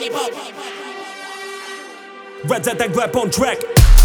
Red Zed and Gleb on track.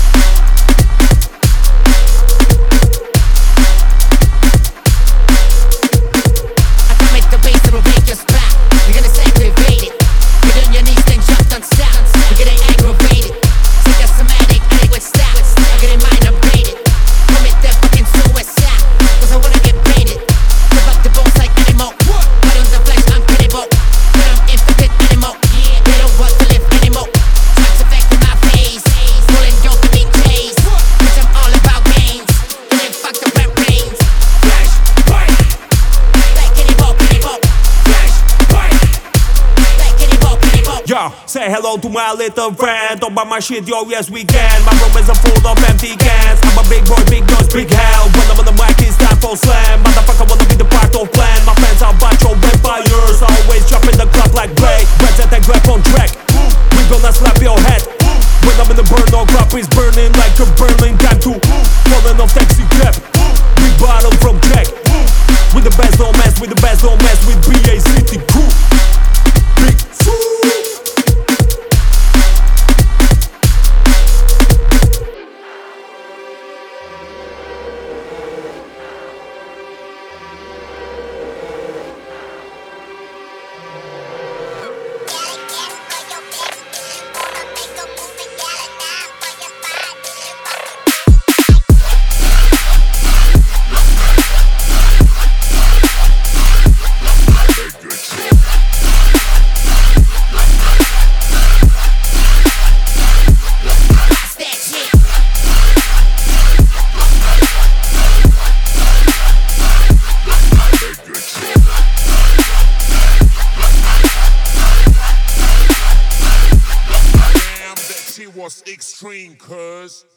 I can make the bass, it'll make you splat. You're gonna say activate it. Get on your knees, then jump, don't stop. You're getting aggravated. Psychosomatic, adequate stats. I'm getting mind upgraded. Commit that fucking suicide, cause I wanna get painted. Rip up the bones like animal. Right on the flesh, I'm credible. But I'm infinite animal. They don't want to live anymore. Tracks affecting my face. Rolling dopamine chase. Bitch, I'm all about gains. Getting fucked up rap brains. Flash, bite. Like anymore, anymore. Flash, bite. Like anymore, anymore. Yo, say hello to my little friend. Talk about my shit, yo, yes we can. My room is full of empty cans. I'm a big boy, big noise, big hell. When I'm on the mic, it's time for slam. Motherfucker wanna be the part of plan. My fans are a bunch of vampires. Always jumping the clock like Blake. Red Zed and Gleb on track. We gonna slap your head. When I'm in the burn, all crap is burning like a Berlin can too. Falling off taxi cab. Big bottle from Jack. With the best, don't mess. With the best, don't mess. With BA City crew. Big was extreme, cuz.